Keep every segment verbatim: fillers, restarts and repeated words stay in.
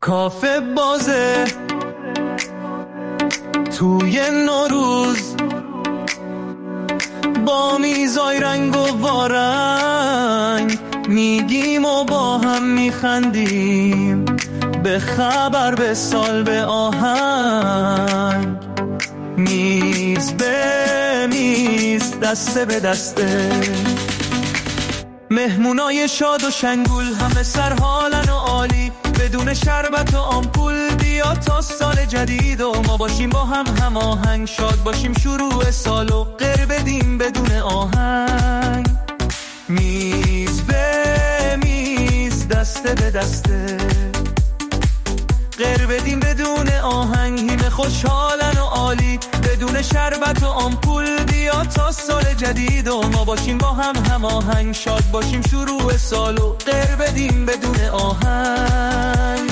کافه بازه توی نوروز با میزای رنگ و وارنگ میگیم و با هم میخندیم، به خبر به سال به آهنگ، میز به میز دسته به دسته، مهمونای شاد و شنگول همه سر حالن و عالی، بدون شربت و آمپول بیا تا سال جدید و ما باشیم با هم هماهنگ، شاد باشیم شروع سال و غیر بدیم بدون آهنگ، میز به میز دسته به دسته، غیر بدیم بدون آهنگ، همه خوشحالن و عالی، بدون شربت و آمپول بیا تا سال جدید و ما باشیم با هم هماهنگ، شاد باشیم شروع سال و غیر بدیم بدون آهنگ.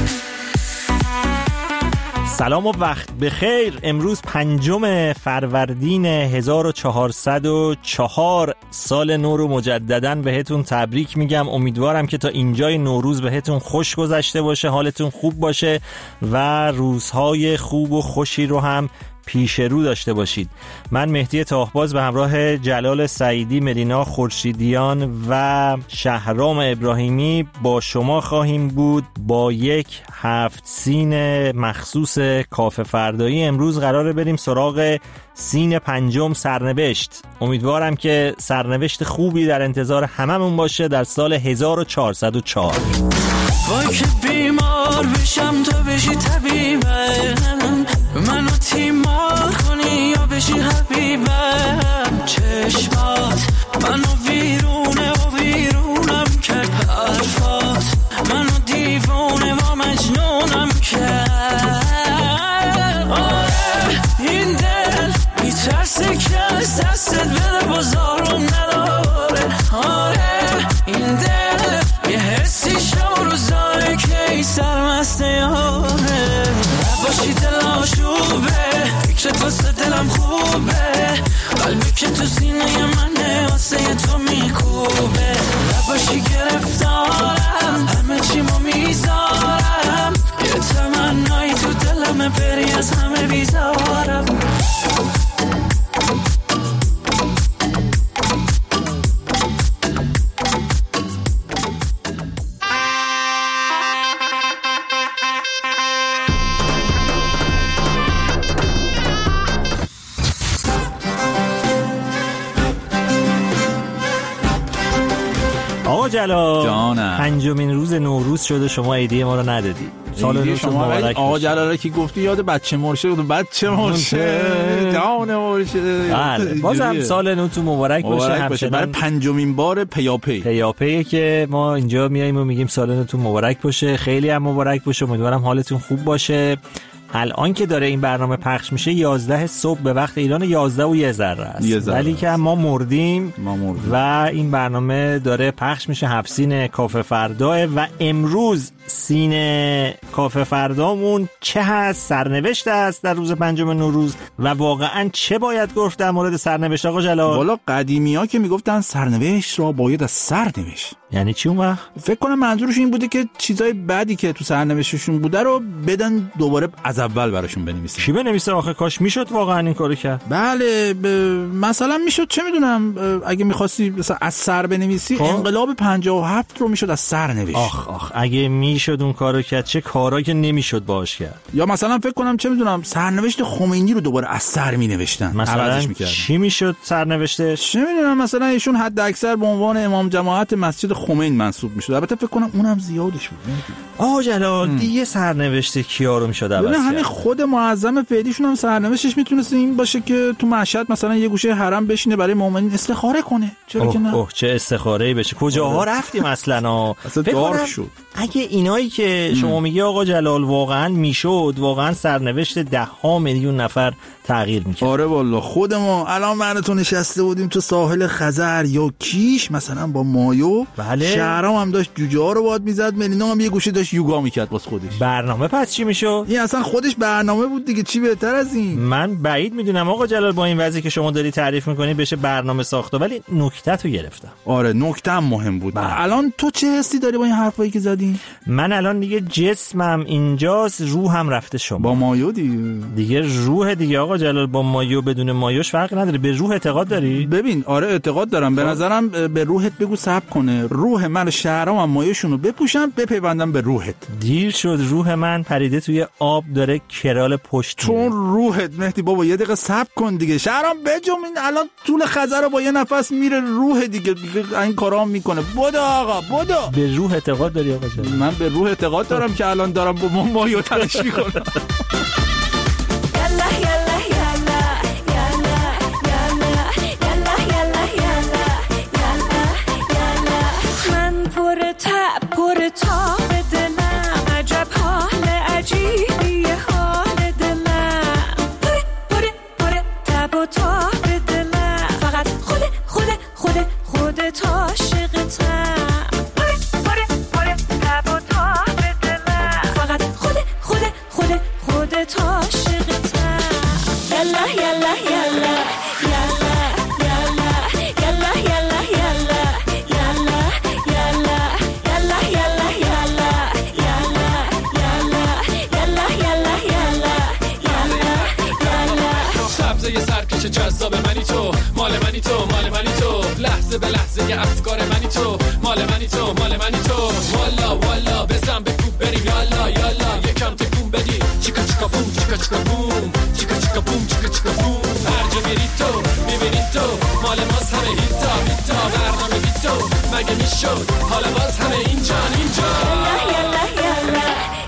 سلام و وقت بخیر. امروز پنجم فروردین هزار و چهارصد و چهار، سال نو رو مجدداً بهتون تبریک میگم. امیدوارم که تا اینجای نوروز بهتون خوش گذشته باشه، حالتون خوب باشه و روزهای خوب و خوشی رو هم پیش رو داشته باشید. من مهدی تاهباز به همراه جلال سعیدی، ملینا خورشیدیان و شهرام ابراهیمی با شما خواهیم بود با یک هفت سین مخصوص کافه فردایی. امروز قراره بریم سراغ سین پنجم، سرنوشت. امیدوارم که سرنوشت خوبی در انتظار هممون باشه در سال هزار و چهارصد و چهار. وای که بیمار بشم تو بشی طبیبم، منو تیمار کنی یا بشی حبیبم، چشمات منو ویرونه و ویرونم کرد، حرفات منو دیوونه و مجنونم کرد. آره این دل میترسه که از دستت بده بازارم نداره، آره این دل یه حسی شب روزاره که ای سرمسته یاره، نباشی دل آشوبه فکرت واسه دلم خوبه، قلبی که تو سینه منه واسه تو میکوبه، نباشی گرفتارم همه چیمو میذارم، یه تمنایی تو دلمه بری از همه بیزارم. آقا جلال جانم، پنجمین روز نوروز شده، شما عیدی ما رو ندادی. سال نو شما مبارک. آقا جلال که گفتی یاد بچه مرشه بود، بچه مرشه جان مرشه. بله بازم سال نو تو مبارک باشه، همچنان برای پنجمین بار پیاپی پیاپی که ما اینجا میایم و میگیم سال نو تو مبارک باشه. خیلی هم مبارک باشه، امیدوارم حالتون خوب باشه. الان که داره این برنامه پخش میشه یازده صبح به وقت ایران، یازده و یه ذره است، ولی که ما مردیم. ما مردیم و این برنامه داره پخش میشه هفت سین کافه فرداه و امروز سین کافه فردامون چه هست؟ سرنوشت است در روز پنجم نوروز و واقعا چه باید گفت در مورد سرنوشت آقا جلال؟ والا قدیمی ها که میگفتن سرنوشت را باید از سر نوشت. یعنی چی اون وقت؟ فکر کنم منظورش این بوده که چیزای بدی که تو سرنوشتشون بوده رو بدن دوباره از اول براشون بنویسن. چی بنویسه آخه؟ کاش میشد واقعا این کارو کرد. بله ب... مثلا میشد چه میدونم اگه میخواستی مثلا از سر بنویسی خب؟ انقلاب پنجاه و هفت رو میشد از سر نوشت. آخ آخ اگه میشد اون کارو کرد، چه کارایی که نمیشد باش کرد. یا مثلا فکر کنم چه میدونم سرنوشت خمینی رو دوباره از سر مینوشتن، مثلا چی میشد سرنوشتش؟ چه میدونم مثلا ایشون حد اکثر به عنوان امام جماعت مسجد خمین منصوب میشد. البته فکر کنم اونم زیادش بود. آقا جلال دیگه سرنوشت کیا رو میشد عوض کرد؟ همین خود معظم فعلیشون هم سرنوشتش میتونست این باشه که تو مشهد مثلا یه گوشه حرم بشینه برای مؤمنین استخاره کنه. چرا اوه که نه؟ اوه چه استخاره‌ای بشه. کجاها رفتیم اصلا؟ اصلا دارک شد. اگه اینایی که شما میگی آقا جلال واقعا میشد، واقعا سرنوشت ده ها میلیون نفر تغییر میکرد. آره والله خود ما الان منتون نشسته بودیم تو ساحل خزر یا کیش مثلا با مایو، بله. شهرام هم داشت جوجه ها رو باد میزد، ملینا هم یه گوشه داشت داشت یوگا میکرد واسه خودش. برنامه پس چی میشد؟ این اصلا خودش برنامه بود دیگه، چی بهتر از این؟ من بعید میدونم آقا جلال با این وضعی که شما داری تعریف میکنی بشه برنامه ساخته، ولی نکته‌تو گرفتم. آره نکته هم مهم بود. الان تو چه حسی داری با این حرفایی که زدی؟ من الان دیگه جسمم اینجاست، روحم رفته شما. با مایو دیگه. دیگه روح دیگه آقا جلال، با مایو بدون مایوش فرق نداره. به روح اعتقاد داری؟ ببین آره اعتقاد دارم. به نظرم به روحت بگو صبر کنه، روح من شهرام هم مایوشونو بپوشم بپیوندم به روحت. دیر شد، روح من پریده توی آب داره کرال پشت. چون روحت مهدی بابا یه دقیقه صبر کن دیگه. شهرام بجم این الان طول خزر رو با یه نفس میره روح دیگه، دیگه این کارام میکنه. بدو آقا بدو. به روح اعتقاد داری آقا جلال؟ من به روح اعتقاد دارم که الان دارم با ما مایو تلش میکنم. پر تاب دلم، عجب حال عجیبی حال دلم، پره پره پره تاب و تاب دلم، فقط خود خود خود خودت عاشقتم، پره پره پره تاب و تاب دلم، فقط خود خود خود خودت عاشقتم. یلا یلا یلا یلا یلا یلا یلا چه جذاب منی تو، مال منی تو، مال منی تو، لحظه به لحظه یه افکار منی تو، مال منی تو، مال منی تو، والا والا بزن به کوب بریم یالا یالا یکم تکون بدی، چیکا چیکا بوم چیکا چیکا بوم چیکا چیکا بوم چیکا چیکا بوم. هر جا میری تو میبینی تو، مال ماست همه هیتا هیتا، برنامه بی تو مگه میشد، حالا باز همه اینجا اینجا. یالا یالا یالا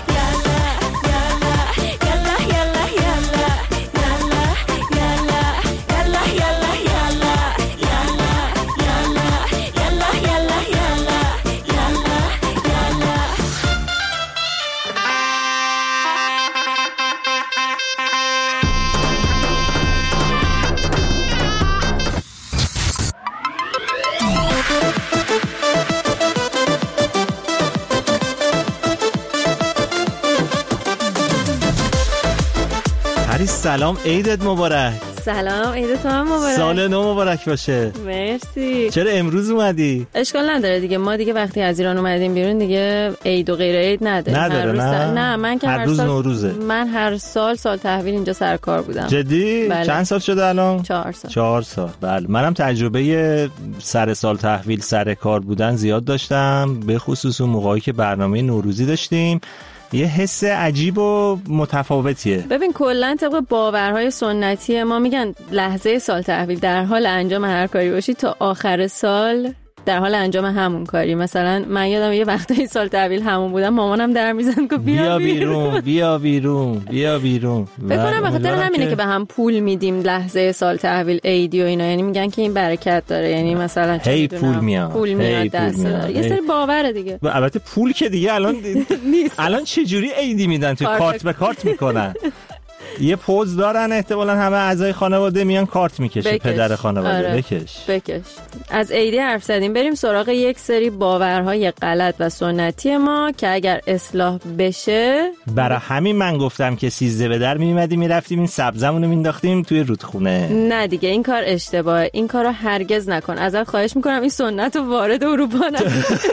سلام، عیدت مبارک. سلام، عید تو هم مبارک. سال نو مبارک باشه. مرسی. چرا امروز اومدی؟ اشکال نداره دیگه، ما دیگه وقتی از ایران اومدیم بیرون دیگه عید و غیر عید نداره. نداره نه؟ سال... نه من که هر, هر روز سال نوروزه. من هر سال سال تحویل اینجا سرکار بودم. جدی؟ بله. چند سال شده الان؟ چهار سال. چهار سال. بله. منم تجربه سر سال تحویل سر کار بودن زیاد داشتم، به خصوص اون موقعی که برنامه نوروزی داشتیم. یه حس عجیب و متفاوتیه. ببین کلا طبق باورهای سنتی ما میگن لحظه سال تحویل در حال انجام هر کاری باشی تا آخر سال در حال انجام همون کاری. مثلا من یادم یه وقتایی سال تحویل همون بودم، مامانم در میزن که بیا, بیا بیرون بیا بیرون بیا بیرون. فکر کنم به خاطر همینه که به هم پول میدیم لحظه سال تحویل عیدی و اینا، یعنی میگن که این برکت داره، یعنی مثلا هی پول میاد پول میاد دست داره. یه سری باوره دیگه. البته پول که دیگه الان الان چه جوری عیدی میدن؟ تو کارت به کارت میکنن. یه پوز دارن احتمالاً همه اعضای خانواده میان کارت میکشه. بکش. پدر خانواده. آره. بکش بکش. از عیدی حرف زدیم، بریم سراغ یک سری باورهای غلط و سنتی ما که اگر اصلاح بشه. برای همین من گفتم که سیزده به در میمدیم میرفتیم این سبزمونو مینداختیم توی رودخونه. نه دیگه این کار اشتباهه، این کارو هرگز نکن. ازت خواهش میکنم این سنت رو وارد اروپا نکن.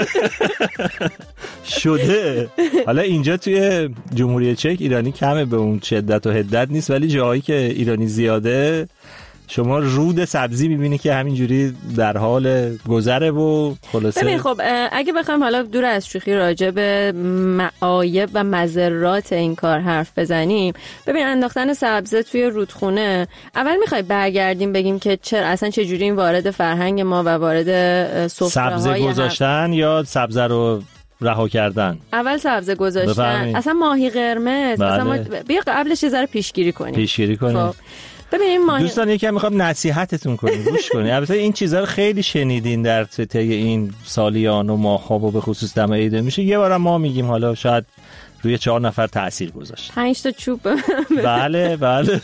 شده. حالا اینجا توی جمهوری چک ایرانی کمه به اون شدت و حدت نیست، ولی جاهایی که ایرانی زیاده شما رود سبزی میبینی که همینجوری در حال گذره و خلاصه. ببین خب اگه بخوایم حالا دور از شوخی راجع به معایب و مضرات این کار حرف بزنیم، ببین انداختن سبزه توی رودخونه، اول میخوای برگردیم بگیم که چرا اصلا چه جوری این وارد فرهنگ ما و وارد سفره‌های سبزه گذاشتن هم... یا سبزه رو رها کردن. اول سبزه گذاشتن بفرمید. اصلا ماهی قرمز. بله. اصلا ما بیا قبلش یه ذره پیشگیری کنیم. پیشگیری کنیم. خب ببینیم ماهی... دوستان یکم میخوام نصیحتتون کنیم، گوش کنید. البته این چیزا رو خیلی شنیدین در طی این سالیان و ماه‌ها و به خصوص دم عید میشه. یه بارم ما میگیم، حالا شاید روی چهار نفر تأثیر گذاشت. پنج تا چوب. بله بله.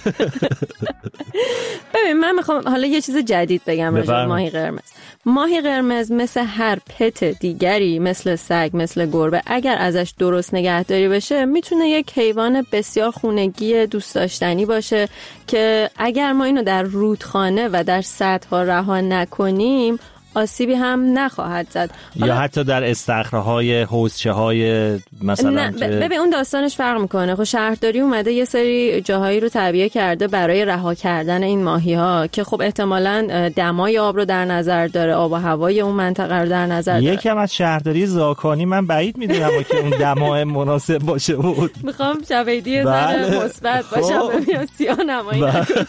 ببین من میخوام حالا یه چیز جدید بگم راجع به ماهی قرمز. ماهی قرمز مثل هر پت دیگری، مثل سگ، مثل گربه، اگر ازش درست نگهداری بشه میتونه یک حیوان بسیار خونگی دوست داشتنی باشه که اگر ما اینو در رودخانه و در سدها رها نکنیم آسیبی هم نخواهد زد. یا حتی در استخرهای حوضچه های مثلا نه ببین اون داستانش فرق میکنه. خب شهرداری اومده یه سری جاهایی رو تعبیه کرده برای رها کردن این ماهی ها که خب احتمالاً دمای آب رو در نظر داره، آب و هوای اون منطقه رو در نظر داره. یکم از شهرداری زاکانی من بعید میدونم که اون دمای مناسب باشه بود. میخوام شبیدی زن مثبت باشم ببینم سیاه نمایی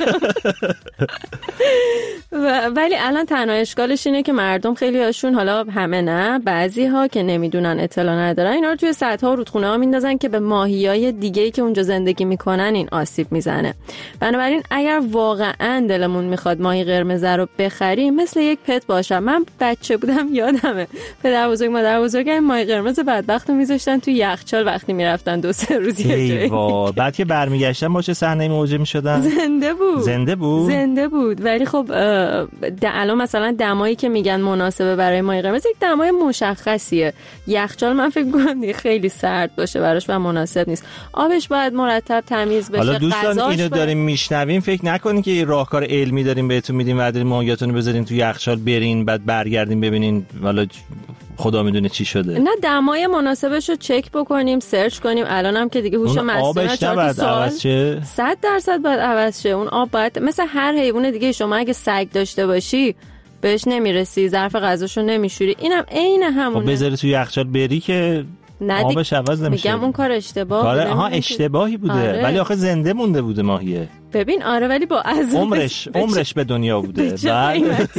ولی الان تنها اشکالش اینه که مردم خیلی هاشون، حالا همه نه، بعضی ها که نمیدونن، اطلاع ندارن، اینا رو توی سدها و رودخونه ها میندازن که به ماهیای دیگه‌ای که اونجا زندگی میکنن این آسیب میزنه. بنابراین اگر واقعا دلمون میخواد ماهی قرمز رو بخریم مثل یک پت باشه. من بچه بودم یادمه پدر بزرگ مادر بزرگ این ماهی قرمز بدبختو میذاشتن توی یخچال وقتی میرفتن دو سه روز یه جایی. بعد که برمیگشتن باشه صحنه مواجه میشدن. زنده بود. زنده بود. زنده بود. ولی خب الان مثلا دمایی که میگن مناسبه برای ماهی قرمز یک دمای مشخصیه. یخچال من فکر می‌کنم خیلی سرد باشه براش و مناسب نیست. آبش باید مرتب تمیز بشه. حالا دوستان اینو داریم میشنویم فکر نکنین که راهکار علمی داریم بهتون میدیم و داریم ماهیاتونو بذارین تو یخچال برین بعد برگردین ببینین والا خدا میدونه چی شده. نه دمای مناسبش رو چک بکنیم، سرچ کنیم. الانم که دیگه هوش مصنوعی چهار سال صد درصد باید عوض شه. اون آب باید مثل هر حیوان دیگه، شما اگه سگ داشته باشی بهش نمیرسی، ظرف غذاشو نمیشوری، اینم عین همونه. خب بذاری تو یخچال بری که آبش عوض نمیشه. میگم اون کار اشتباه بوده. آها اشتباهی بوده. آره. ولی آخه زنده مونده بوده ماهیه. ببین آره ولی با عذاب عمرش عمرش به دنیا بوده. بعد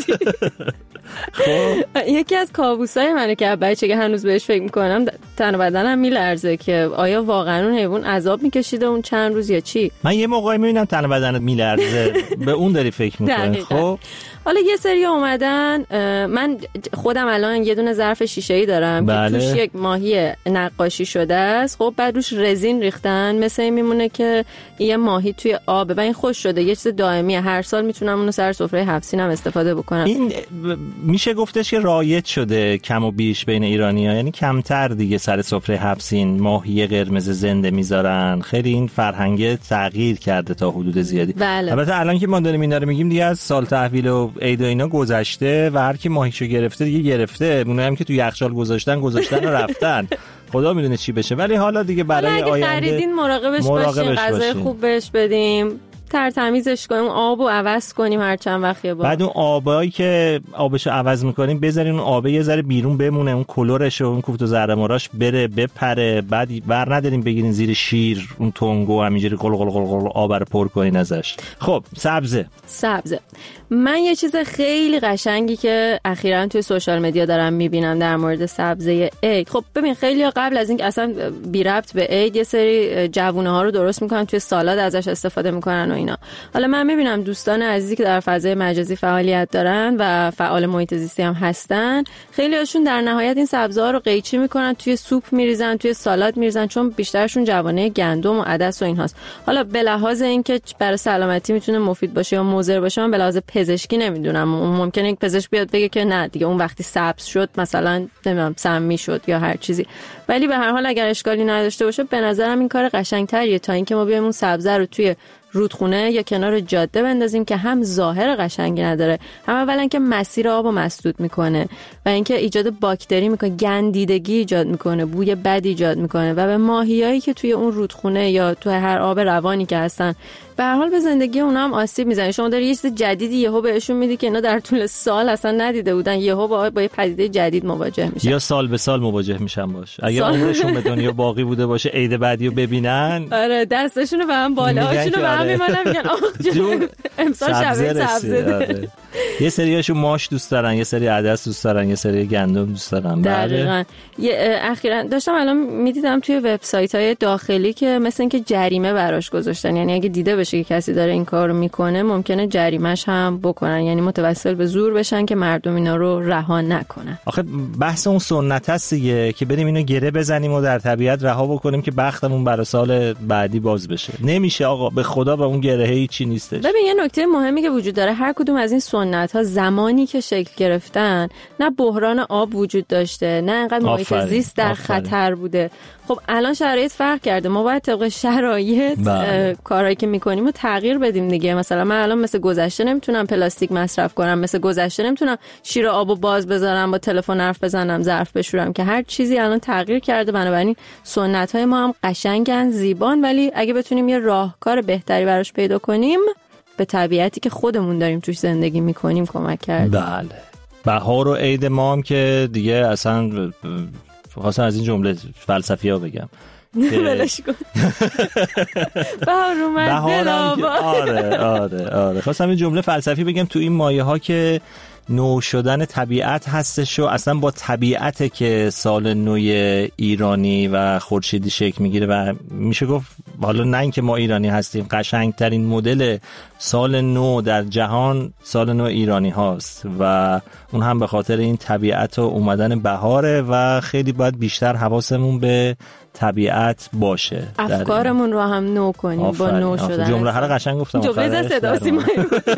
خب یکی از کابوسای منه که بچه که هنوز بهش فکر میکنم، تن و بدنم میلرزه که آیا واقعا اون حیوان عذاب میکشیده اون چند روز یا چی. من یه موقعی میبینم تن و بدنت میلرزه به اون داری فکر میکنی. خب حالا یه سری اومدن، من خودم الان یه دونه ظرف شیشه‌ای دارم بله. که توش یک ماهی نقاشی شده است. خب بعد روش رزین ریختن، مثل این میمونه که یه ماهی توی آب و این خوش شده، یه چیز دائمیه، هر سال میتونم اونو سر سفره هفت سینم استفاده بکنم. این میشه گفتش که رایج شده کم و بیش بین ایرانی‌ها، یعنی کمتر دیگه سر سفره هفت سین ماهی قرمز زنده میذارن. خیلی این فرهنگ تغییر کرده تا حدود زیادی. بله. البته الان که ما داریم اینا رو میگیم دیگه از سال تحویل و عید و اینا گذشته و هر کی ماهیشو گرفته دیگه گرفته. اونایی هم که تو یخچال گذاشتن گذاشتن و رفتن. خدا میدونه چی بشه. ولی حالا دیگه برای آینده خریدین مراقبش, مراقبش باشین، غذای خوب بهش بدیم، تر تمیزش کنیم، آبو عوض کنیم هر چند وقت یه بار. بعد اون آبایی که آبشو عوض میکنیم بذارین اون آب یه ذره بیرون بمونه، اون کلورش و اون کوفت و زهرماراش بره بپره، بعد بر نداریم بگیرین زیر شیر اون تنگو همینجوری قل قل قل قل آب رو پر کنین ازش. خب سبزه سبزه من یه چیز خیلی قشنگی که اخیراً توی سوشال مدیا دارم میبینم در مورد سبزه عید. خب ببین خیلی قبل از این اصلا بی ربط به عید یه سری جوونه ها رو درست میکنن توی سالاد ازش استفاده میکنن و اینا. حالا من میبینم دوستان عزیزی که در فضای مجازی فعالیت دارن و فعال محیط زیستی هم هستن، خیلی هاشون در نهایت این سبزه ها رو قیچی میکنن، توی سوپ میریزن، توی سالاد میریزن، چون بیشترشون جوانه گندم و عدس و اینهاست. حالا به لحاظ اینکه برای سلامتی میتونه مفید باشه یا مضر باشه من به لحاظ پزشکی نمیدونم. ممکنه یک پزشک بیاد بگه که نه دیگه اون وقتی سبز شد مثلا نمیدونم سمی شد یا هر چیزی، ولی به هر حال اگر اشکالی نداشته باشه به نظرم این کار قشنگتریه تا اینکه ما بیایم اون سبزه رو توی رودخونه یا کنار جاده بندازیم که هم ظاهر قشنگی نداره، هم اولا که مسیر آبو مسدود میکنه و اینکه ایجاد باکتری میکنه، گندیدگی ایجاد میکنه، بوی بد ایجاد میکنه و به ماهیایی که توی اون رودخونه یا توی هر آب روانی که هستن به هر حال به زندگی اونا هم آسیب میزنه. شما داری یه چیز جدیدی یهو بهشون میدی که اینا در طول سال اصلا ندیده بودن، یهو با با یه پدیده جدید مواجه میشن یا سال به سال مواجه میشن باش. اگه عمرشون به دنیا باقی بوده باشه عید بعدیو ببینن، آره دستشون رو به هم بالا هاشون رو به فقط میمونن میگن آخ جون امسال شبه سبزه. یه سریاشون ماش دوست دارن، یه سری عدس دوست دارن، یه سری گندم دوست دارن. دقیقاً. اخیراً داشتم الان میدیدم توی وبسایت‌های داخلی که مثلا اینکه جریمه براش گذاشتن، یعنی اگه دیده بشه که کسی داره این کارو میکنه ممکنه جریمه‌ش هم بکنن، یعنی متوسل به زور بشن که مردم اینا رو رها نکنن. آخه بحث اون سنت هست دیگه که بریم اینو گره بزنیم و در طبیعت رها بکنیم که بختمون برای سال بعدی باز بشه. نمیشه آقا، به خدا به اون گره هیچی نیستش. ببین یه نکته مهمی که وجود داره، هر کدوم از این سنت ها زمانی که شکل گرفتن نه بحران آب وجود داشته، نه انقدر محیط زیست در آفرین. خطر بوده. خب الان شرایط فرق کرده، ما باید طبق شرایط کارهایی که میکنیم رو تغییر بدیم دیگه. مثلا من الان مثل گذشته نمیتونم پلاستیک مصرف کنم، مثل گذشته نمیتونم شیر آبو باز بذارم، با تلفن حرف بزنم، ظرف بشورم، که هر چیزی الان تغییر کرده. بنابراین سنت های ما هم قشنگن، زیبان، ولی اگه بتونیم یه راهکار بهتری براش پیدا کنیم به طبیعتی که خودمون داریم توش زندگی میکنیم کمک کرد. بله. بهار و عید ما هم که دیگه اصلا خواستم از این جمله فلسفی ها بگم بلش کن بهار اومد دل. آره آره آره خواستم این جمله فلسفی بگم تو این مایه ها که نو شدن طبیعت هستش و اصلا با طبیعت که سال نو ایرانی و خورشیدی شکل میگیره و میشه گفت حالا نه اینکه ما ایرانی هستیم، قشنگترین مدل سال نو در جهان سال نو ایرانی هاست و اون هم به خاطر این طبیعت و اومدن بهاره و خیلی باید بیشتر حواسمون به طبیعت باشه، افکارمون رو هم نو کنیم. آفرین. با نو شدن جمله هر قشنگ گفتم، جمله صدا سیمایی.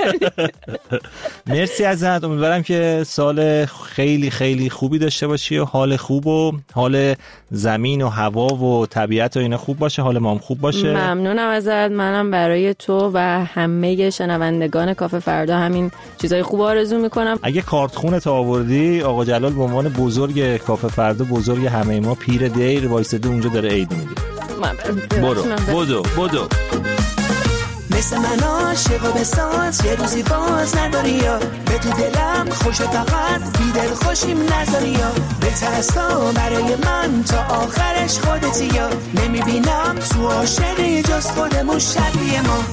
مرسی ازت، امیدوارم که سال خیلی خیلی خوبی داشته باشی و حال خوب و حال زمین و هوا و طبیعت و اینا خوب باشه، حال ما هم خوب باشه. ممنونم ازت. منم برای تو و همه شنوندگان کافه فردا همین چیزای خوب آرزو میکنم. اگه کارتخونت آوردی، آقا جلال به عنوان بزرگ کافه فردا، بزرگ همه ما، پیر دیر وایساده اونجا داره عید میگه. برو بدو بدو مثل من عاشق و بساز یه روزی باز نداری یا به تو دلم خوش فقط بی دل خوشیم نذاری یا بترستا برای من تا آخرش خودتی یا نمیبینم تو عاشقی جز خودمون شبیه ما.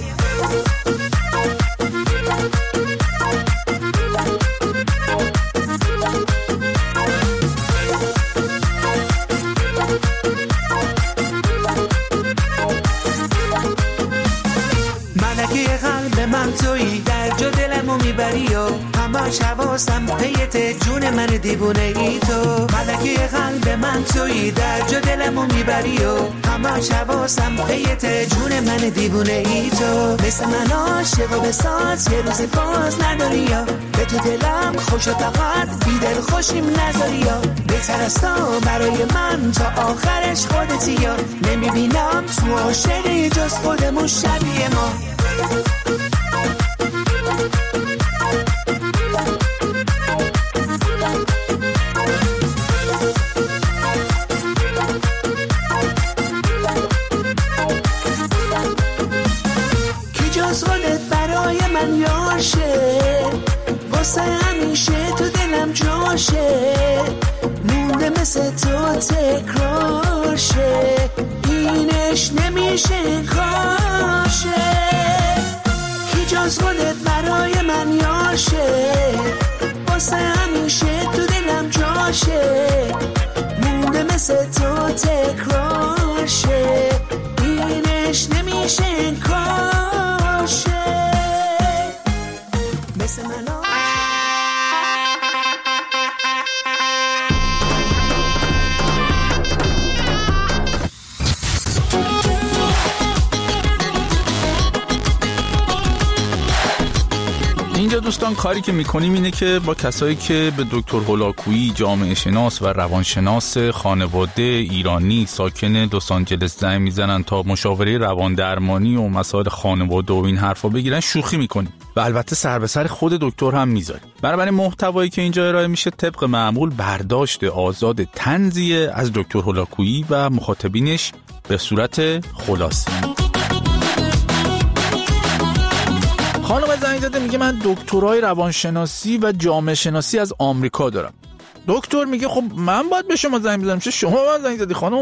من تویی در جا دلمو میبری و همش حواسم پیت جون من دیوونه ای تو. ملکه قلب من تویی در جا دلمو میبری و همش حواسم پیت جون من دیوونه ای تو. مثل من عاشق و بساز یه روز باز نداری یا به تو دلم خوش و فقط بی دل خوشیم نذاری یا بترستا برای من تا آخرش خودتی یا نمیبینم تو عاشقی جز خودمون شبیه ما. کی جز خودت برای من یاشه، واسه همیشه تو دلم جاشه، مونده مثل تو تکرار شه، اینش نمیشه کاشه. کی جز خودت برای من یاشه، واسه همیشه تو دلم جاشه، مونده مثل تو تکرار شه، اینش نمیشه کاشه. مثل من اینجا دوستان کاری که میکنیم اینه که با کسایی که به دکتر هولاکویی، جامعه شناس و روانشناس خانواده ایرانی ساکن لس آنجلس زنگ میزنن تا مشاوره روان درمانی و مسائل خانواده و این حرفا بگیرن، شوخی میکنیم و البته سر به سر خود دکتر هم میذاریم. بنابراین محتوایی که اینجا ارائه میشه طبق معمول برداشت آزاد طنزیه از دکتر هولاکویی و مخاطبینش به صورت خلاصه. خانم زنگ زده میگه من دکترای روانشناسی و جامعه شناسی از آمریکا دارم. دکتر میگه خب من باید به شما زنگ بزنم، چه شما من زنگ زدی خانم؟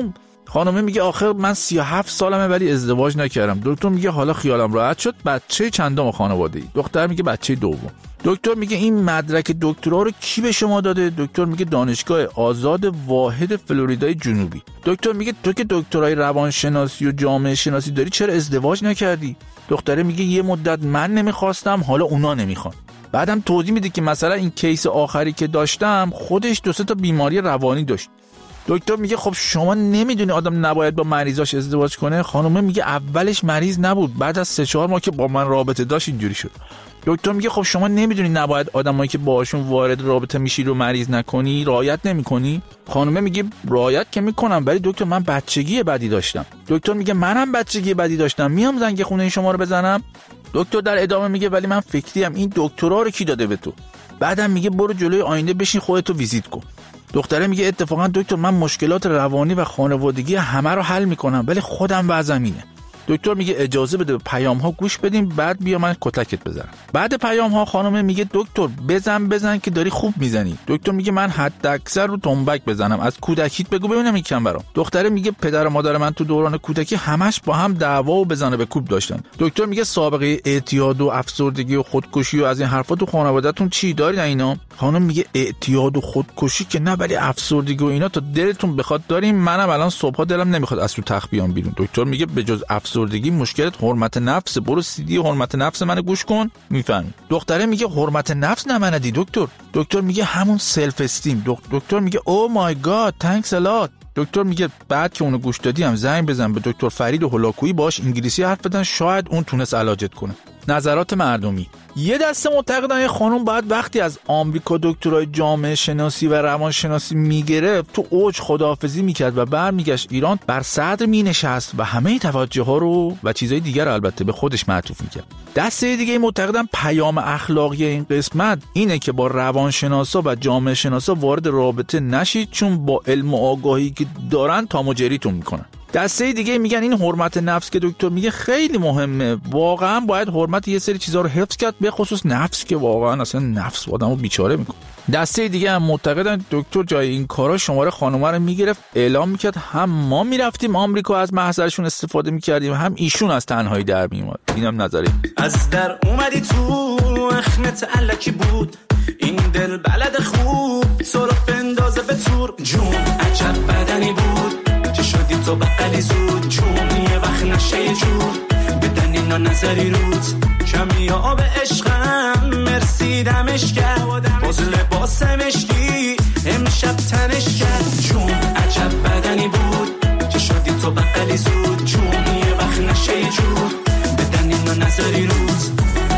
خانومه میگه آخه من سی و هفت سالمه ولی ازدواج نکردم. دکتر میگه حالا خیالم راحت شد، بچه چندم خانواده‌ای؟ دختر میگه بچه دوم. دکتر میگه این مدرک دکترا رو کی به شما داده؟ دکتر میگه دانشگاه آزاد واحد فلوریدای جنوبی. دکتر میگه تو که دکترای روانشناسی و جامعه شناسی داری چرا ازدواج نکردی؟ دختره میگه یه مدت من نمیخواستم، حالا اونا نمیخوان. بعدم توضیح میده که مثلا این کیس آخری که داشتم خودش دو سه تا بیماری روانی داشت. دکتر میگه خب شما نمیدونی آدم نباید با مریضاش ازدواج کنه؟ خانومه میگه اولش مریض نبود، بعد از سه چهار ماه که با من رابطه داشت اینجوری شد. دکتر میگه خب شما نمیدونی نباید آدمایی که باهاشون وارد رابطه میشی رو مریض نکنی، رعایت نمیکنی؟ خانومه میگه رعایت که میکنم ولی دکتر من بچگی بدی داشتم. دکتر میگه منم بچگی بدی داشتم، میام زنگ خونه شما رو بزنم؟ دکتر در ادامه میگه ولی من فکریم این دکترا رو کی داده به تو؟ بعدم میگه برو جلوی آینه بشین خودتو ویزیت کن. دختره میگه اتفاقا دکتر من مشکلات روانی و خانوادگی همه رو حل میکنم ولی خودم وضعم اینه. دکتر میگه اجازه بده به پیام ها گوش بدیم بعد بیا من کتکت بزنم. بعد پیام ها خانم میگه دکتر بزن بزن که داری خوب میزنی. دکتر میگه من حد اکثر رو تنبک بزنم، از کودکیت بگو ببینم یکم برام. دختره میگه پدر و مادر من تو دوران کودکی همش با هم دعوا و بزنه به کوب داشتن. دکتر میگه سابقه اعتیاد و افسردگی و خودکشی و از این حرفا تو خانواده‌تون چی دارین اینا؟ خانم میگه اعتیاد و خودکشی که نه ولی افسردگی و اینا تا دلتون بخواد داریم. منم الان صبحا دلم نمیخواد از تو تخت بیام بیرون. دکتر میگه به جز افسردگی مشکلت حرمت نفس، برو سی دی حرمت نفس منو گوش کن میفهمی. دختره میگه حرمت نفس نمندی دکتر. دکتر میگه همون سلف استیم. دکتر میگه او مای گاد تانکس ا لات. دکتر میگه بعد که اونو گوش دادیم زنگ بزن به دکتر فرید هولاکویی باش انگلیسی حرف بزن، شاید اون تونست علاجت کنه. نظرات مردمی. یه دسته معتقدن خانم باید وقتی از آمریکا دکترای جامعه شناسی و روان شناسی میگرفت تو اوج خداحافظی میکرد و برمیگشت ایران، بر صدر مینشست و همه توجه ها رو و چیزای دیگر رو البته به خودش معطوف میکرد. دسته دیگه معتقدن پیام اخلاقی این قسمت اینه که با روانشناسا و جامعه شناسا وارد رابطه نشید چون با علم و آگاهی که دارن تام و جریتون میکنن. دسته دیگه میگن این حرمت نفس که دکتر میگه خیلی مهمه، واقعا باید حرمت یه سری چیزا رو حفظ کرد، به خصوص نفس که واقعا اصلا نفس آدمو بیچاره میکنه. دسته دیگه هم معتقدن دکتر جای این کارا شماره خانوما رو میگرفت اعلام میکرد هم ما میرفتیم آمریکا از محضرشون استفاده میکردیم هم ایشون از تنهایی در میومد. اینم نظری. از در اومدی تو اخمت علکی بود این دل بلد خوب تو رو بندازه به تور جون عجب بدنی بود که شدی تو بقلی زود جون یه وقت نشه یه جور بدن اینا نظری روت کمی آب عشقم مرسی دمش کرد باز لباس مشکی امشب تنش کرد جون عجب بدنی بود که شدی تو بقلی زود جون یه وقت نشه یه جور بدن اینا نظری روت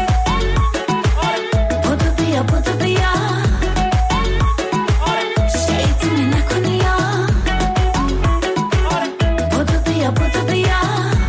بودو بیا بودو بیا شیطونی نکنی یا بودو بیا بودو بیا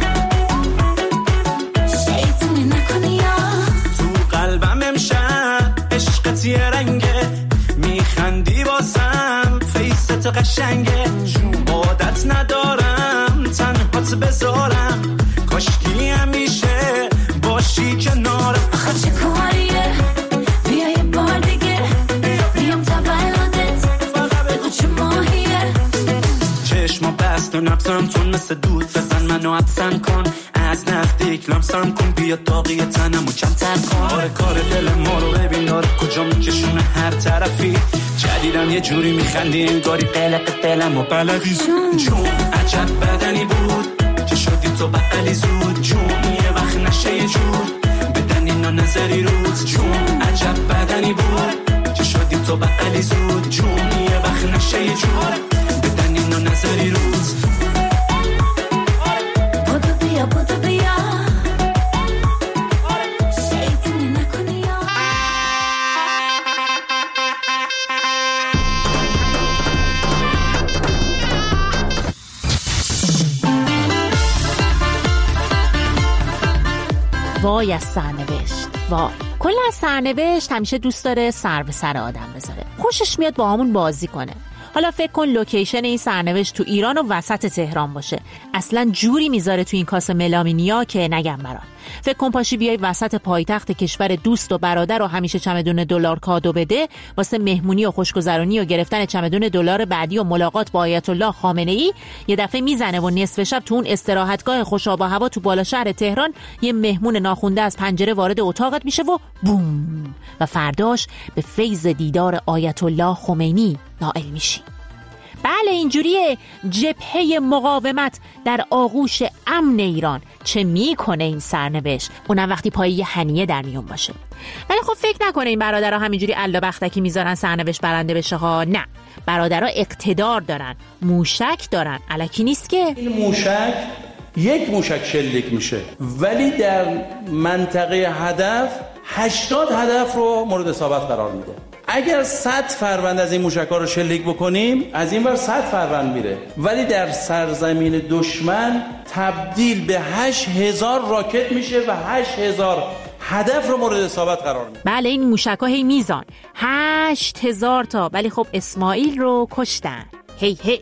شیطونی نکنی یا تو قلبم امشب عشقت یه رنگه میخندی باسم فیست قشنگه عادت ندارم تنهات بذارم کاشکی همیشه باشی کنارم آخه چه کاریه بیا یه بار دیگه بیام تولدت بگو چه ماهیه چشما بست و نبزم تون مثل دود بزن منو حدسن کن از نزدیک لمسم کن بیا داغی تنمو کمتر کن آره کار دل ما رو ببین داره کجا میکشونه هر طرفی جدیدم یه جوری میخندی انگاری قلق دلم و بلدی جون عجب بدنی بود که شدی تو بقلی زود جون یه وقت نشه یه جور بدن اینا نظری روز جون عجب بدنی بود که شدی تو بقلی زود جون یه وقت نشه یه جور بدن اینا نظری روز بودو بیا بودو بیا شیطونی نکنی یا وای از سرنوشت. وای کلا از سرنوشت همیشه دوست داره سر به سر آدم بذاره، خوشش میاد با همون بازی کنه. حالا فکر کن لوکیشن این سرنوشت تو ایران و وسط تهران باشه، اصلا جوری میذاره تو این کاسه ملامینیا که نگم برات. فکر کن پاشی بیای وسط پایتخت کشور دوست و برادر و همیشه چمدون دلار کادو بده واسه مهمونی و خوشگذرانی و گرفتن چمدون دلار بعدی و ملاقات با آیت الله خامنه ای، یه دفعه میزنه و نصف شب تو اون استراحتگاه خوش آب و هوا تو بالا شهر تهران یه مهمون ناخونده از پنجره وارد اتاقت میشه و بوم، و فرداش به فیض دیدار آیت الله خمینی نائل میشی. بله اینجوریه. جبهه مقاومت در آغوش امن ایران چه میکنه این سرنوشت، اونم وقتی پای یه حنیه در میون باشه. ولی خب فکر نکنه این برادرها همینجوری الا بختکی میذارن سرنوشت برنده بشه ها. نه، برادرها اقتدار دارن، موشک دارن، الکی نیست که. این موشک یک موشک شلیک میشه ولی در منطقه هدف هشتاد هدف رو مورد اصابت قرار میده. اگر صد فروند از این موشک‌ها رو شلیک بکنیم از این ور صد فروند میره، ولی در سرزمین دشمن تبدیل به هشت هزار راکت میشه و هشت هزار هدف رو مورد اصابت قرار میده. بله این موشک‌ها هی میزان هشت هزار تا، ولی خب اسماعیل رو کشتن. هی هی.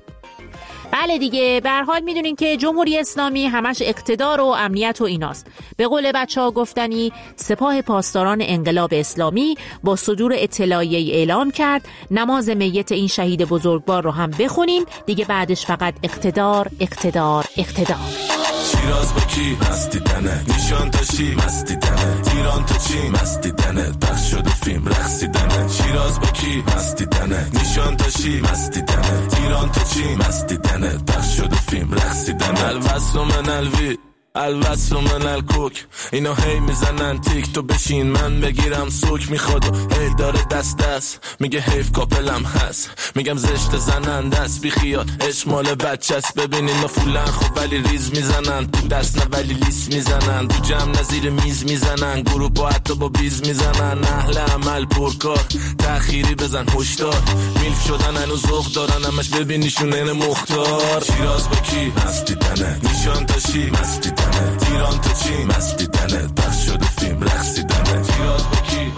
بله دیگه، به هر حال میدونین که جمهوری اسلامی همش اقتدار و امنیت و ایناست. به قول بچه‌ها گفتنی سپاه پاسداران انقلاب اسلامی با صدور اطلاعیه اعلام کرد نماز میت این شهید بزرگوار رو هم بخونین دیگه، بعدش فقط اقتدار اقتدار اقتدار. شیراز با کی مستی دنه نشان تاشی مستی دنه ایران تو چی مستی دنه پخش شده فیلم رقصی دنه شیراز با کی مستی دنه نشان تاشی مستی دنه ایران تو چی مستی دنه پخش شده فیلم رقصی دنه الوصل من الوی الوصل من الکوک اینا هی میزنن تیک تو بشین من بگیرم سوک میخواد و هی داره دست دست میگه حیف کاپلم هست میگم زشت زنن دست بی خیال اشمال بچست ببینین اینا فولن خب ولی ریز میزنن تو دست نه ولی لیس میزنن تو جمع نزیر میز میزنن گروه با حتی با بیز میزنن اهل عمل پرکار تأخیری بزن هشدار میلف شدن هنوز ذوق دارن همش ببینیشون این مختار شیراز با کی مستی دنه نشان تاشی مستی دنه ایران تو چی مستی دنه پخش شده فیلم رقصی دنه شیراز با کی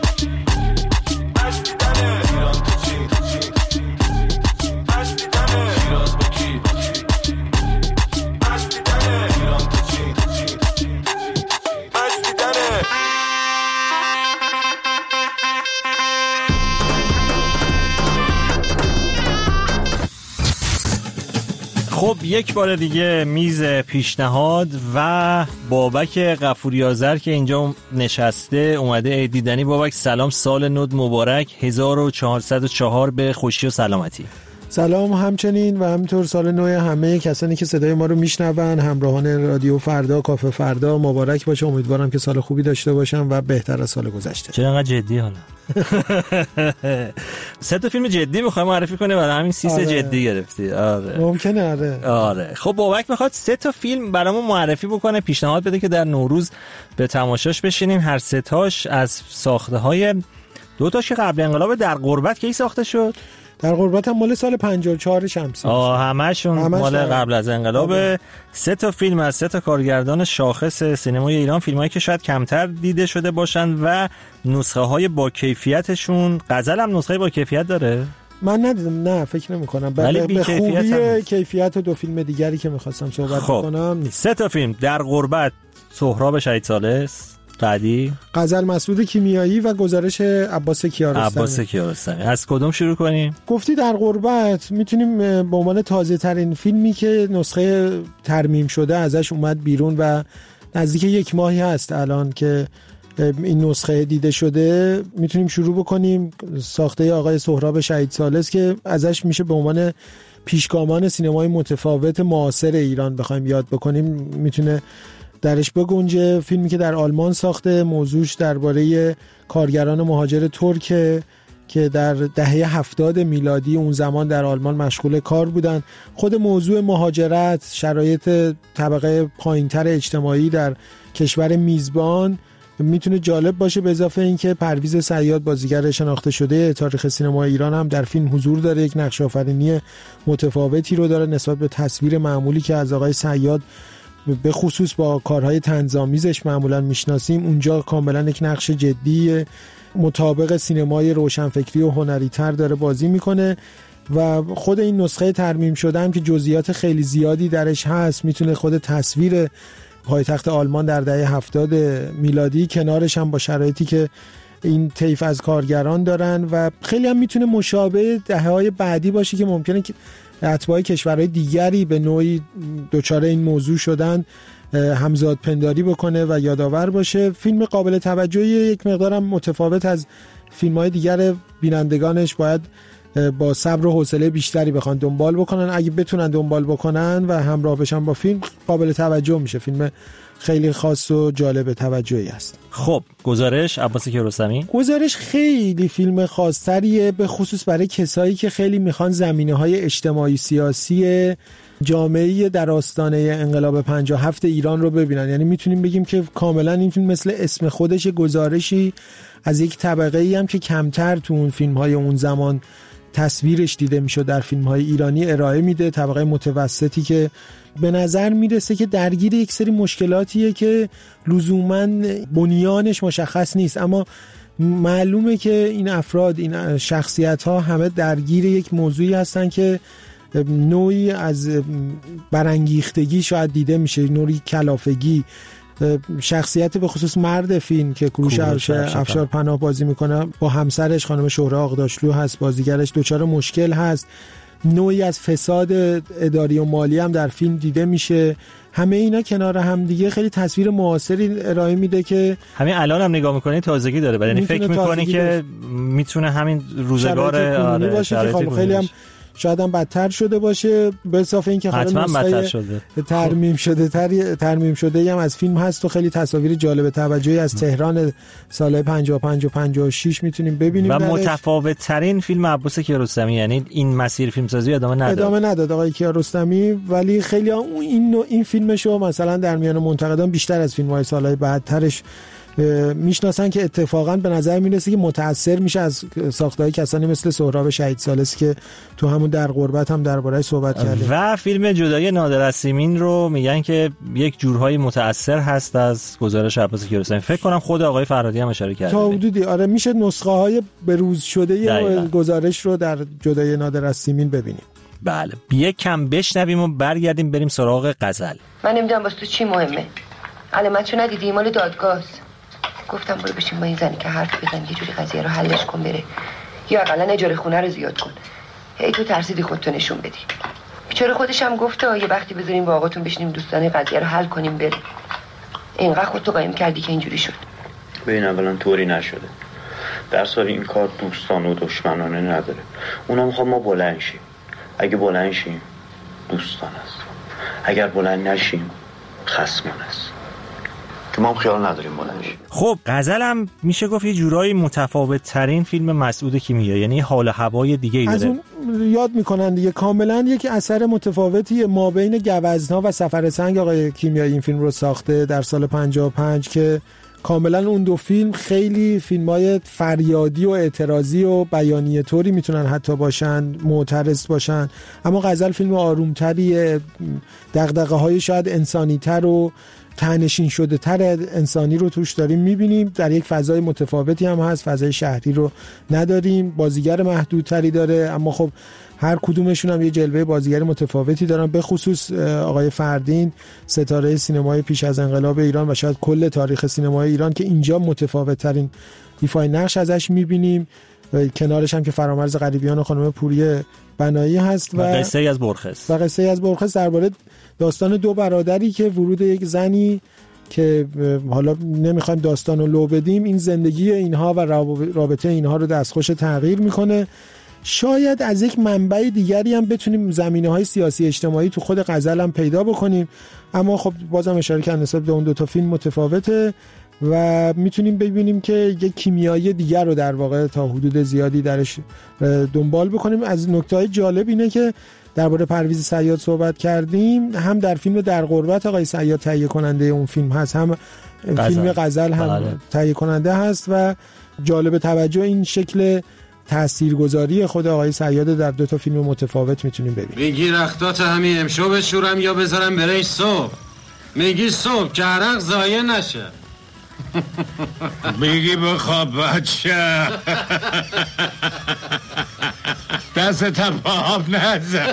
مستی دنه ایران تو چی مستی دنه شیراز با کی مستی دنه ایران تو چی مستی دنه. خب یک بار دیگه میز پیشنهاد و بابک غفوری آذر که اینجا نشسته اومده دیدنی. بابک سلام، سال نو مبارک، هزار و چهارصد و چهار به خوشی و سلامتی. سلام همچنین و همینطور سال نو همه کسانی که صدای ما رو میشنون، همراهان رادیو فردا، کافه فردا، مبارک باشه. امیدوارم که سال خوبی داشته باشم و بهتر از سال گذشته. چرا انقدر جدی حالا؟ سه تا فیلم جدی میخوای معرفی کنه برای همین سیس آره. جدی گرفتی. آره ممکنه. آره آره خب بابک میخواد سه تا فیلم برامون معرفی بکنه، پیشنهاد بده که در نوروز به تماشاش بشینیم. هر سه تاش از ساخته های دو تاش قبل انقلاب. در غربت کی ساخته شد؟ در غربت هم مال سال پنجاه و چهار شمسی. آه همشون همش مال قبل از انقلاب. آه. سه تا فیلم از سه تا کارگردان شاخص سینمای ایران، فیلمایی که شاید کمتر دیده شده باشن و نسخه های با کیفیتشون. غزل هم نسخه با کیفیت داره؟ من ندیدم، نه فکر نمی کنم. ولی به خوبی کیفیت و دو فیلم دیگری که میخواستم صحبت خب. کنم نیست. سه تا فیلم: در غربت، سهراب شهید ثالث، بعدی غزل مسعود کیمیایی و گزارش عباس کیارستمی. عباس کیارستمی. از کدوم شروع کنیم؟ گفتی در غربت. میتونیم به عنوان تازه ترین فیلمی که نسخه ترمیم شده ازش اومد بیرون و نزدیک یک ماهی هست الان که این نسخه دیده شده، میتونیم شروع بکنیم. ساخته آقای سهراب شهید ثالث که ازش میشه به عنوان پیشگامان سینمای متفاوت معاصر ایران بخوایم یاد بکنیم، میتونه درش بگنجه. فیلمی که در آلمان ساخته، موضوعش درباره کارگران مهاجر ترک که در دهه هفتاد میلادی اون زمان در آلمان مشغول کار بودن. خود موضوع مهاجرت، شرایط طبقه پایینتر اجتماعی در کشور میزبان میتونه جالب باشه. به اضافه اینکه پرویز صیاد بازیگر شناخته شده تاریخ سینما ایران هم در فیلم حضور داره. یک نقش آفرینی متفاوتی رو داره نسبت به تصویر معمولی که از آقای صیاد به خصوص با کارهای طنزآمیزش معمولا میشناسیم. اونجا کاملا یک نقش جدی مطابق سینمای روشنفکری و هنری تر داره بازی میکنه و خود این نسخه ترمیم شده هم که جزئیات خیلی زیادی درش هست، میتونه خود تصویر پایتخت آلمان در دهه هفتاد میلادی، کنارش هم با شرایطی که این طیف از کارگران دارن و خیلی هم میتونه مشابه دهه‌های بعدی باشه که ممکنه که اتباع کشورهای دیگری به نوعی دچار این موضوع شدن همزاد پنداری بکنه و یادآور باشه. فیلم قابل توجهی، یک مقدارم متفاوت از فیلم‌های دیگر، بینندگانش باید با صبر و حوصله بیشتری بخوان دنبال بکنن. اگه بتونن دنبال بکنن و همراه بشن با فیلم، قابل توجه میشه. فیلم خیلی خاص و جالب توجهی است. خب گزارش عباس کیارستمی. گزارش خیلی فیلم خاص‌تریه، به خصوص برای کسایی که خیلی میخوان زمینه‌های اجتماعی سیاسی جامعه در آستانه انقلاب پنجاه و هفت ایران رو ببینن. یعنی میتونیم بگیم که کاملا این فیلم مثل اسم خودش گزارشی از یک طبقه‌ای هم که کمتر تو اون فیلم‌های اون زمان تصویرش دیده میشد در فیلم‌های ایرانی ارائه میده. طبقه متوسطی که به نظر میرسه که درگیر یک سری مشکلاتیه که لزوماً بنیانش مشخص نیست، اما معلومه که این افراد، این شخصیت‌ها همه درگیر یک موضوعی هستن که نوعی از برانگیختگی شاید دیده میشه، نوعی کلافگی. شخصیت به خصوص مرد فیلم که کوروش افشار پناه بازی میکنه با همسرش خانم شهره آقداشلو هست، بازیگرش، دچار مشکل هست. نوعی از فساد اداری و مالی هم در فیلم دیده میشه. همه اینا کنار هم دیگه خیلی تصویر معاصری ارائه میده که همین الان هم نگاه میکنی تازگی داره، یعنی فکر میکنی که میتونه همین روزگار آره باشه که خب خیلی هم شاید هم بدتر شده باشه، به اضافه اینکه حتما بدتر شده، ترمیم شده تر ترمیم شده هم از فیلم هست و خیلی تصاویر جالب توجهی از تهران سال پنجاه و پنج و پنجاه و شش میتونیم ببینیم. و متفاوت ترین فیلم عباس کیارستمی، یعنی این مسیر فیلمسازی ادامه نداد ادامه نداد آقای کیارستمی، ولی خیلی این این فیلمشو مثلا در میان منتقدان بیشتر از فیلم‌های سال‌های بعدترش میشناسن که اتفاقا به نظر میرسه که متاثر میشه از ساختهای کسانی مثل سهراب شهید ثالثی که تو همون در غربت هم درباره‌اش صحبت کردیم. و فیلم جدایی نادر از سیمین رو میگن که یک جورهایی متاثر هست از گزارش عباس کیارستمی. فکر کنم خود آقای فرهادی هم اشاره کرده تا حدودی. آره میشه نسخه های بروز شده گزارش رو در جدایی نادر از سیمین ببینیم. بله، یک کم بشنویم و برگردیم بریم سراغ غزل. من نمیدونم واسه تو چی مهمه. علامتشو ندیدی؟ مال دادگاه. گفتم برو بشین با این زنی که حرف بزن، یه جوری قضیه رو حلش کن بره، یا اقلا اجاره خونه رو زیاد کن. هی تو ترسیدی خودتو نشون بدی. بیچاره خودش هم گفته یه وقتی بذاریم با آقاتون بشینیم دوستانه قضیه رو حل کنیم بره. اینقدر خودتو قایم کردی که اینجوری شد. ببین اولا طوری نشده. در سال این کار دوستان و دشمنانه نداره. اونا میخواد ما بلند شیم. اگه بلند شیم دوستان است. اگر بلند نشیم خصمان است. ما هم خیال نداریم بلنش. خب غزل هم میشه گفت یه جورایی متفاوت ترین فیلم مسعود کیمیایی، یعنی حال و هوای دیگه ای داره. از اون یاد میکنن دیگه، کاملا یک اثر متفاوتی ما بین گوزن‌ها و سفر سنگ آقای کیمیایی این فیلم رو ساخته در سال پنجاه و پنج که کاملا اون دو فیلم خیلی فیلمای فریادی و اعتراضی و بیانیه طوری میتونن حتی باشن، معترض باشن، اما غزل فیلم آرومتریه، دغدغه‌های شاید انسانی‌تر و تنشین شده تر انسانی رو توش داریم میبینیم. در یک فضای متفاوتی هم هست، فضای شهری رو نداریم، بازیگر محدودتری داره، اما خب هر کدومشون هم یه جلوه بازیگری متفاوتی دارن. به خصوص آقای فردین، ستاره سینمای پیش از انقلاب ایران و شاید کل تاریخ سینمای ایران که اینجا متفاوت ترین ایفای نقش ازش میبینیم. کنارش هم که فرامرز غریبیان و خانم پوری بنایی هست و قصه از برخس و قصه از برخس درباره داستان دو برادری که ورود یک زنی که حالا نمیخوایم داستان رو لو بدیم، این زندگی اینها و رابطه اینها رو دستخوش تغییر میکنه. شاید از یک منبع دیگری هم بتونیم زمینه‌های سیاسی اجتماعی تو خود غزل هم پیدا بکنیم، اما خب بازم اشاره کردم نسبت به اون دو تا فیلم متفاوته و میتونیم ببینیم که یک کیمیایی دیگر رو در واقع تا حدود زیادی درش دنبال بکنیم. از نکته‌های جالب اینه که درباره پرویز صیاد صحبت کردیم، هم در فیلم در غربت آقای صیاد تهیه کننده اون فیلم هست، هم غزل. فیلم غزل هم بله. تهیه کننده هست و جالب توجه این شکل تاثیرگذاری خود آقای صیاد در دو تا فیلم متفاوت میتونیم ببینیم. میگی رختات همین امشو بشورم یا بذارم برای صبح؟ میگی صبح که عرق ضایع نشه. میگی بخواب بچه. دست تا آب نزن.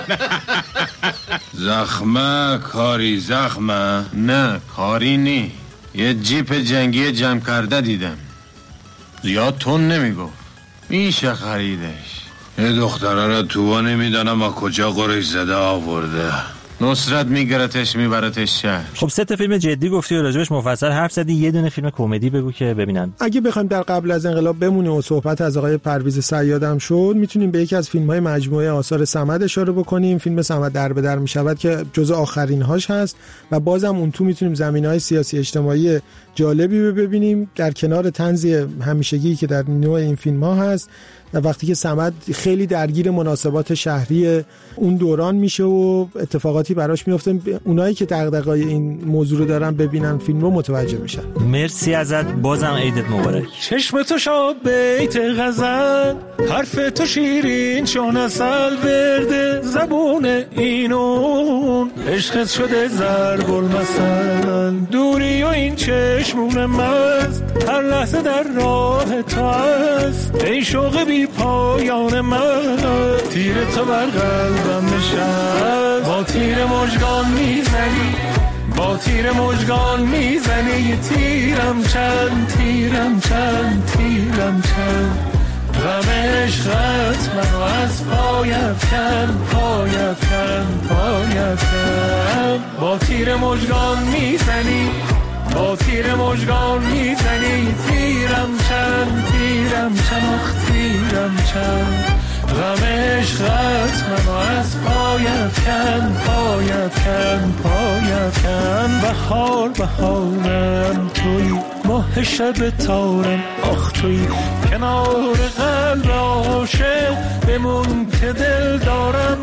زخمه کاری زخمه؟ نه کاری نی، یه جیپ جنگی جمع کرده دیدم، زیاد تون نمیگفت، میشه خریدش. یه دختره را تو نمیدانم و کجا قرش زده آورده. نصرت میگرتش میبرتش شهر. خب سه تا فیلم جدی گفتی و راجبش مفصل حرف زدی، یه دونه فیلم کمدی بگو که ببینم. اگه بخوایم در قبل از انقلاب بمونه و صحبت از آقای پرویز صیادم شد، میتونیم به یکی از فیلم‌های مجموعه آثار صمد اشاره بکنیم. فیلم صمد در به در میشود که جزء آخرین هاش هست و بازم اون تو میتونیم زمینه‌های سیاسی اجتماعی جالبی رو ببینیم در کنار طنز همیشگی که در نوع این فیلم‌ها هست. و وقتی که صمد خیلی درگیر مناسبات شهری اون دوران میشه و اتفاقاتی براش میفته، اونایی که دغدغه‌ای این موضوع رو دارن ببینن فیلم رو متوجه میشن. مرسی ازت، بازم عیدت مبارک. چشم تو شاب بیت غزل، حرف تو شیرین چون عسل، ورد زبون اینون عشقت شده ضرب المثل. دوری و این چشمون مست هر لحظه در راه تو است، ای شوق بی پایان من، تیر تو بر قلبم نشست. با تیر مژگان میزنی، با تیر مژگان میزنی، تیرم چند تیرم چند تیرم چند، غم عشقت منو از پایت کن پایت کن پایت کن. با تیر مژگان میزنی، با تیر مژگان میزنی، تیرم چند تیرم چند آخ تیرم چند، غم عشقت منو از پایت کن پایت کن پایت کن. بهار بهارم توی، ماه شب تارم آخ توی، کنار قلب عاشق بمون که دل دارم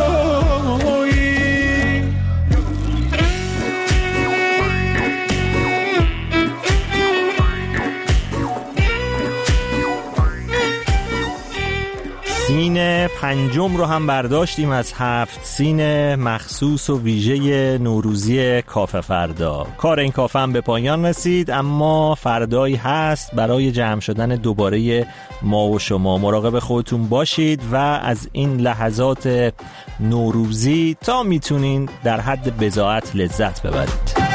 توی. سین پنجم رو هم برداشتیم از هفت سین مخصوص و ویژه نوروزی کافه فردا. کار این کافه هم به پایان رسید، اما فردایی هست برای جمع شدن دوباره ما و شما. مراقب خودتون باشید و از این لحظات نوروزی تا میتونین در حد بضاعت لذت ببرید.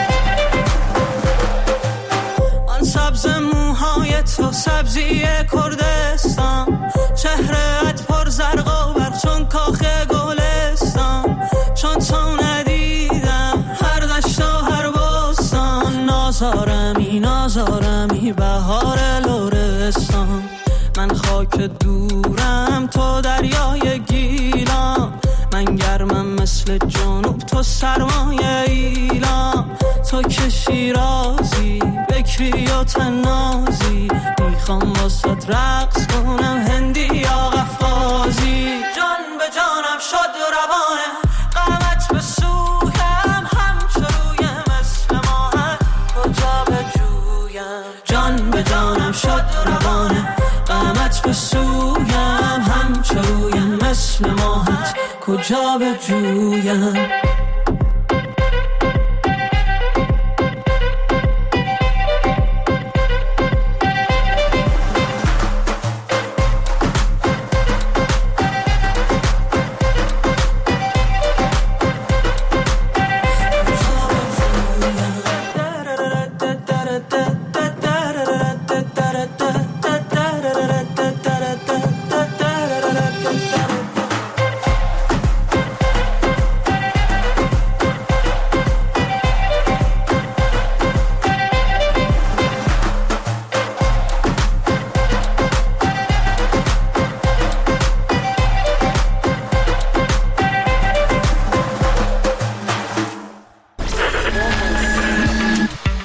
آن سبز موهای تو سبزی کردستان، چهره‌ات پر زرق و برق چون کاخ گلستان، چون تو ندیدم هر دشت و هر بستان، نازارمی نازارمی بهار لرستان. من خاک دورم تو دریای گیلان، من گرمم مثل جنوب تو سرمایه ایلان. تو که شیرازی بکری و تنازی، میخوام واسات رقص کنم هندی یا قفقازی. جان به جانم شد روانه، قامت به سویم همچو روی مثل ماهت کجا بجویم. جان به جانم شد روانه، قامت به سویم همچو روی مثل ماهت کجا بجویم.